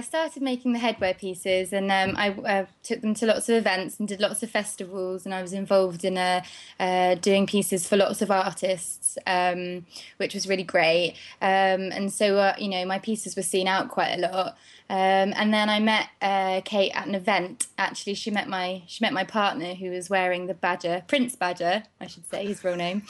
I started making the headwear pieces, and I took them to lots of events and did lots of festivals, and I was involved in doing pieces for lots of artists, which was really great. And so, my pieces were seen out quite a lot. And then I met Kate at an event. Actually, she met my partner, who was wearing the badger, Prince Badger, I should say, his real name,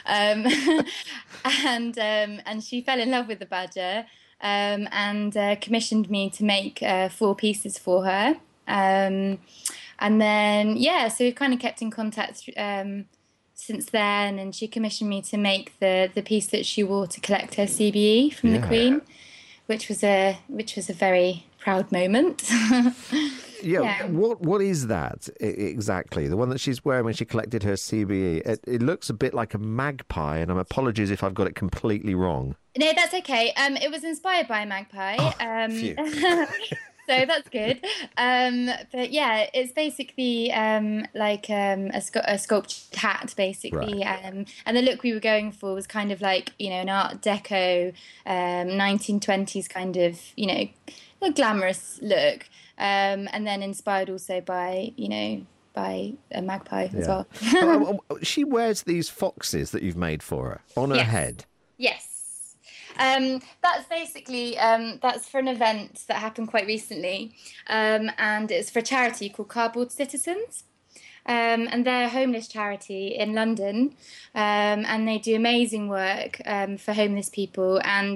and she fell in love with the badger, and commissioned me to make 4 pieces for her. And then so we've kind of kept in contact since then. And she commissioned me to make the piece that she wore to collect her CBE from the Queen, which was a very proud moment. Yeah. What is that exactly? The one that she's wearing when she collected her CBE. It looks a bit like a magpie, and apologies if I've got it completely wrong. No, that's okay. It was inspired by a magpie. Phew. So that's good. But yeah, it's basically like a sculptured hat, basically. Right. And the look we were going for was kind of like, an Art Deco, 1920s kind of, a glamorous look. And then inspired also by, by a magpie as well. She wears these foxes that you've made for her on her head. Yes. That's basically that's for an event that happened quite recently, and it's for a charity called Cardboard Citizens, and they're a homeless charity in London, and they do amazing work for homeless people. And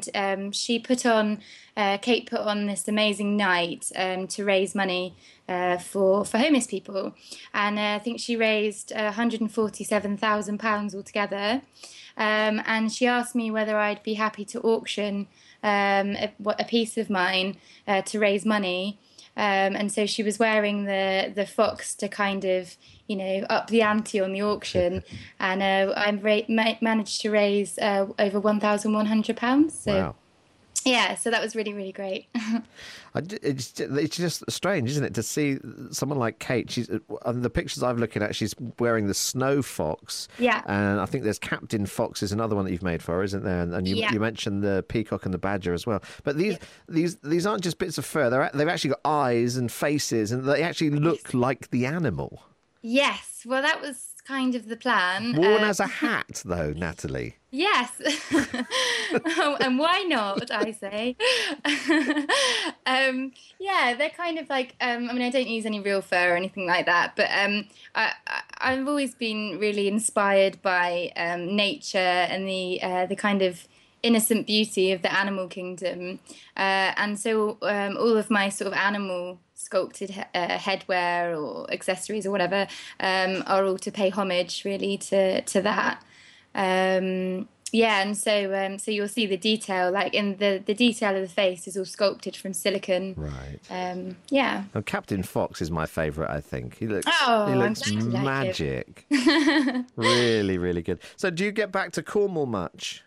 Kate put on this amazing night to raise money for homeless people, and I think she raised £147,000 altogether. And she asked me whether I'd be happy to auction a piece of mine to raise money. And so she was wearing the fox to kind of, up the ante on the auction. And I managed to raise over £1,100. So. Wow. Yeah, so that was really, really great. It's just strange, isn't it, to see someone like Kate. She's on the pictures I've looking at. She's wearing the snow fox. Yeah. And I think there's Captain Fox is another one that you've made for her, isn't there? And you mentioned the peacock and the badger as well. But these aren't just bits of fur. They've actually got eyes and faces, and they actually look like the animal. Yes. Well, that was kind of the plan. Worn as a hat, though, Natalie. Yes. And why not, I say. They're kind of like, I don't use any real fur or anything like that, but I've always been really inspired by nature and the kind of innocent beauty of the animal kingdom. And so all of my sort of animal sculpted headwear or accessories or whatever are all to pay homage really to that. And so you'll see the detail, like in the detail of the face is all sculpted from silicone. Right. Well, Captain Fox is my favourite, I think. He looks magic. Really, really good. So do you get back to Cornwall much?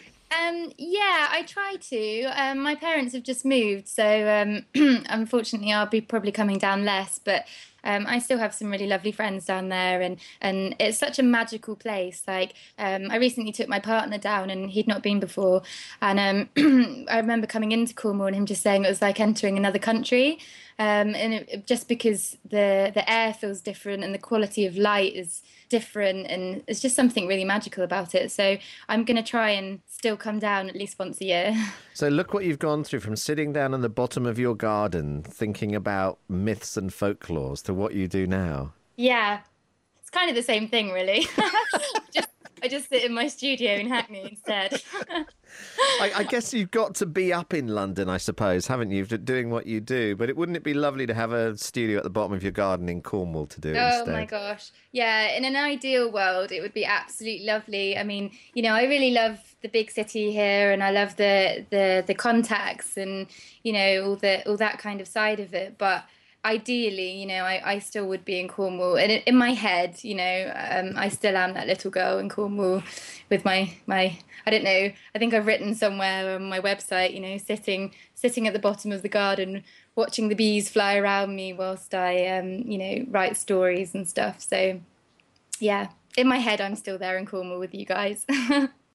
I try to. My parents have just moved, so unfortunately I'll be probably coming down less, but I still have some really lovely friends down there, and it's such a magical place. Like I recently took my partner down, and he'd not been before, and I remember coming into Cornwall and him just saying it was like entering another country, just because the air feels different and the quality of light is different, and it's just something really magical about it. So I'm going to try and still come down at least once a year. So look what you've gone through, from sitting down in the bottom of your garden thinking about myths and folklores to what you do now. Yeah, it's kind of the same thing, really. I just sit in my studio in Hackney instead. I guess you've got to be up in London, I suppose, haven't you, doing what you do? But wouldn't it be lovely to have a studio at the bottom of your garden in Cornwall to do it instead? Oh, my gosh. Yeah, in an ideal world, it would be absolutely lovely. I mean, I really love the big city here, and I love the contacts and, all that kind of side of it. But ideally, I still would be in Cornwall. And in my head, I still am that little girl in Cornwall with my I don't know, I think I've written somewhere on my website, sitting at the bottom of the garden, watching the bees fly around me whilst I, write stories and stuff. So, yeah, in my head, I'm still there in Cornwall with you guys.